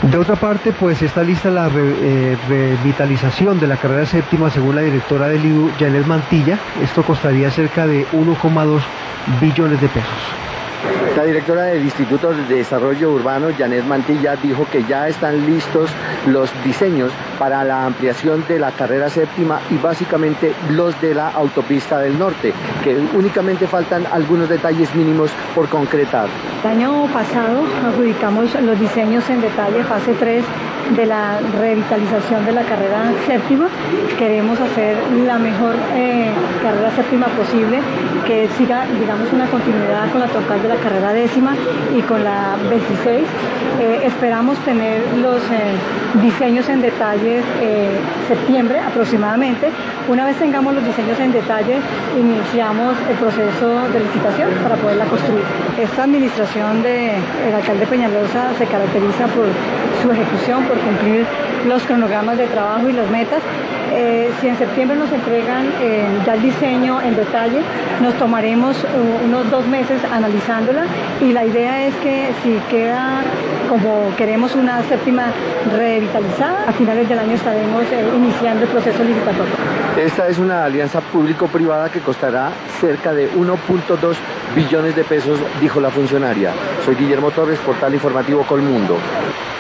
De otra parte, pues está lista la revitalización de la carrera séptima según la directora del IDU, Janet Mantilla. Esto costaría cerca de 1,2 billones de pesos. La directora del Instituto de Desarrollo Urbano, Janet Mantilla, dijo que ya están listos los diseños para la ampliación de la carrera séptima y básicamente los de la autopista del norte, que únicamente faltan algunos detalles mínimos por concretar. El año pasado adjudicamos los diseños en detalle, fase 3 de la revitalización de la carrera séptima. Queremos hacer la mejor carrera séptima posible, que siga, digamos, una continuidad con la troncal de la carrera décima y con la 26. Esperamos tener los diseños en detalle septiembre aproximadamente. Una vez tengamos los diseños en detalle, iniciamos el proceso de licitación para poderla construir. Esta administración del alcalde Peñalosa se caracteriza por su ejecución, por cumplir los cronogramas de trabajo y las metas. Si en septiembre nos entregan ya el diseño en detalle, nos tomaremos unos 2 meses analizándola, y la idea es que si queda como queremos una séptima revitalizada, a finales del año estaremos iniciando el proceso licitatorio. Esta es una alianza público-privada que costará cerca de 1,2 billones de pesos, dijo la funcionaria. Soy Guillermo Torres, Portal Informativo Colmundo.